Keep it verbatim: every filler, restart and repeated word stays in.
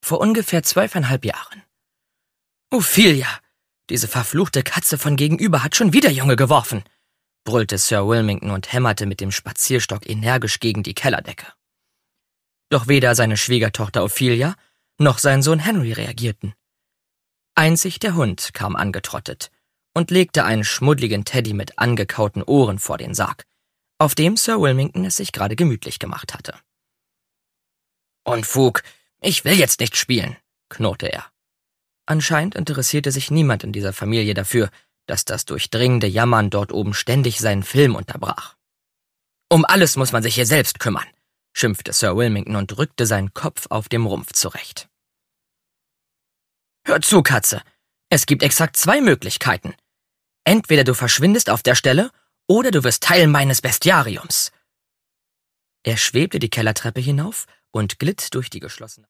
vor ungefähr zwölfeinhalb Jahren. »Ophelia, diese verfluchte Katze von gegenüber hat schon wieder Junge geworfen«, brüllte Sir Wilmington und hämmerte mit dem Spazierstock energisch gegen die Kellerdecke. Doch weder seine Schwiegertochter Ophelia noch sein Sohn Henry reagierten. Einzig der Hund kam angetrottet und legte einen schmuddligen Teddy mit angekauten Ohren vor den Sarg, auf dem Sir Wilmington es sich gerade gemütlich gemacht hatte. »Unfug, ich will jetzt nicht spielen«, knurrte er. Anscheinend interessierte sich niemand in dieser Familie dafür, dass das durchdringende Jammern dort oben ständig seinen Film unterbrach. »Um alles muss man sich hier selbst kümmern«, schimpfte Sir Wilmington und rückte seinen Kopf auf dem Rumpf zurecht. »Hör zu, Katze, es gibt exakt zwei Möglichkeiten. Entweder du verschwindest auf der Stelle, oder du wirst Teil meines Bestiariums.« Er schwebte die Kellertreppe hinauf und glitt durch die geschlossene